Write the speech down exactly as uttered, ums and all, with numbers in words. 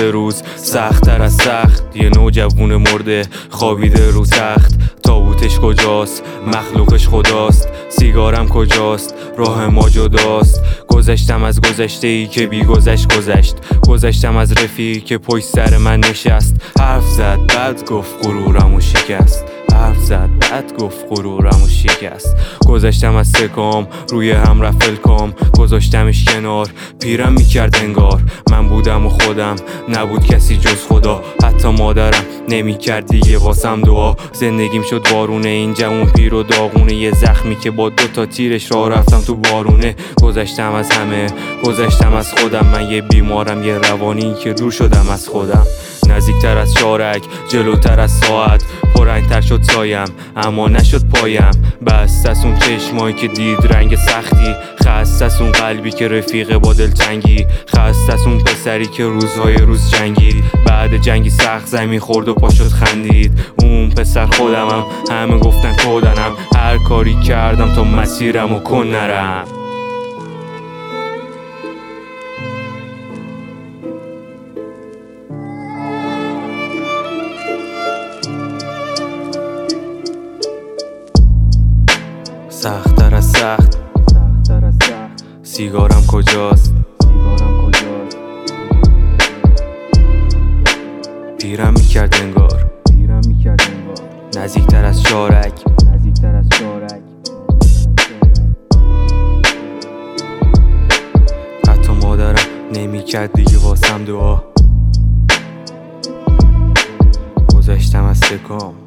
شده روز سخت‌تر از سخت. یه نوجوون مرده خوابیده رو تخت. تابوتش کجاست؟ مخلوقش خداست. سیگارم کجاست؟ راه ما جداست. گذشتم از گذشته ای که بی گذشت گذشت. گذشتم از رفیقی که پشت سر من نشست. حرف زد بعد گفت غرورمو شکست. حرف زد بعد گفت غرورمو شکست. گذشتم از سکام روی هم رفت کام. گذاشتمش کنار پیرم میکرد انگار. من بودم و خودم نبود کسی جز خدا. حتی مادرم نمیکرد دیگه واسم دعا. زندگیم شد بارونه این جوون پیر و داغونه. یه زخمی که با دوتا تیرش راه رفتم تو بارونه. گذشتم از همه گذشتم از خودم. من یه بیمارم یه روانی که دور شدم از خودم. نزدیکتر از شارک جلوتر از ساعت. پررنگتر شد سایم اما نشد پایم. بست از اون چشمایی که دید رنگ سختی. خست از اون قلبی که رفیق با دلتنگی. خست از اون پسری که روزهای روز جنگید. بعد جنگی سخت زمین خورد و پا شد خندید. اون پسر خودمم. همه گفتن کودنم. هر کاری کردم تا مسیرمو کن نرم. سخت‌تر از سخت. سیگارم کجاست؟ پیرم میکرد انگار. نزدیکتر از شارک. حتی مادرم نمیکرد دیگه واسم دعا. گذشتم از سکام